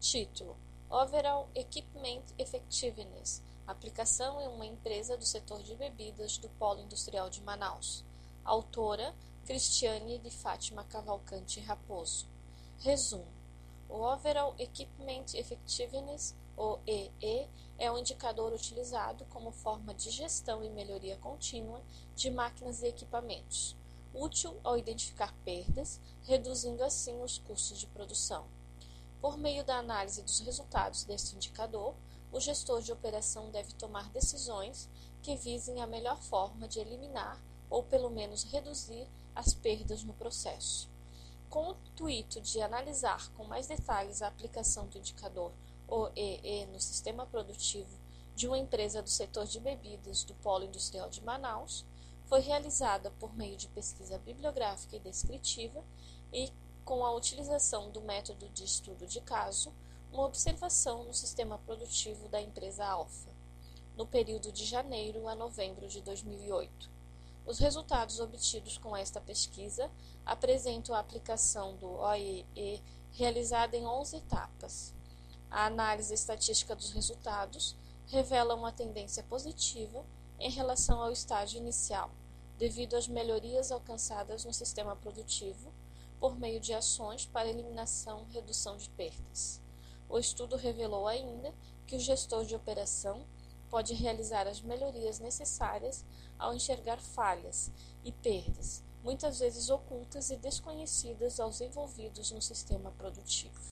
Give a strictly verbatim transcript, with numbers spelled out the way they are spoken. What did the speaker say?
Título: Overall Equipment Effectiveness. Aplicação em uma empresa do setor de bebidas do Polo Industrial de Manaus. Autora: Cristiane de Fátima Cavalcante Raposo. Resumo: o Overall Equipment Effectiveness, ou E E, é um indicador utilizado como forma de gestão e melhoria contínua de máquinas e equipamentos, útil ao identificar perdas, reduzindo assim os custos de produção. Por meio da análise dos resultados deste indicador, o gestor de operação deve tomar decisões que visem a melhor forma de eliminar ou pelo menos reduzir as perdas no processo. Com o intuito de analisar com mais detalhes a aplicação do indicador O E E no sistema produtivo de uma empresa do setor de bebidas do Polo Industrial de Manaus, foi realizada por meio de pesquisa bibliográfica e descritiva e com a utilização do método de estudo de caso, uma observação no sistema produtivo da empresa Alfa, no período de janeiro a novembro de dois mil e oito. Os resultados obtidos com esta pesquisa apresentam a aplicação do O E E realizada em onze etapas. A análise estatística dos resultados revela uma tendência positiva em relação ao estágio inicial, devido às melhorias alcançadas no sistema produtivo por meio de ações para eliminação e redução de perdas. O estudo revelou ainda que o gestor de operação pode realizar as melhorias necessárias ao enxergar falhas e perdas, muitas vezes ocultas e desconhecidas aos envolvidos no sistema produtivo.